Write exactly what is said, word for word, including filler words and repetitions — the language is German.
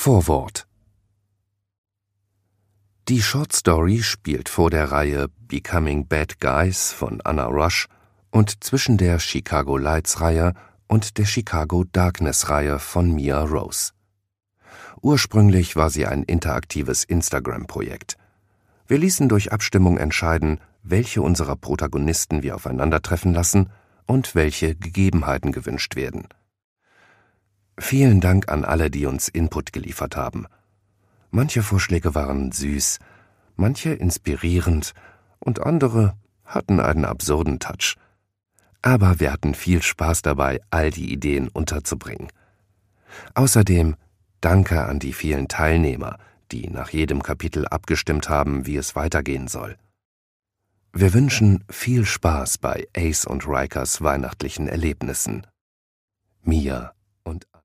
Vorwort. Die Shortstory spielt vor der Reihe Becoming Bad Guys von Anna Rush und zwischen der Chicago Lights-Reihe und der Chicago Darkness-Reihe von Mia Rose. Ursprünglich war sie ein interaktives Instagram-Projekt. Wir ließen durch Abstimmung entscheiden, welche unserer Protagonisten wir aufeinandertreffen lassen und welche Gegebenheiten gewünscht werden. Vielen Dank an alle, die uns Input geliefert haben. Manche Vorschläge waren süß, manche inspirierend und andere hatten einen absurden Touch. Aber wir hatten viel Spaß dabei, all die Ideen unterzubringen. Außerdem danke an die vielen Teilnehmer, die nach jedem Kapitel abgestimmt haben, wie es weitergehen soll. Wir wünschen viel Spaß bei Ace und Rikers weihnachtlichen Erlebnissen. Mia und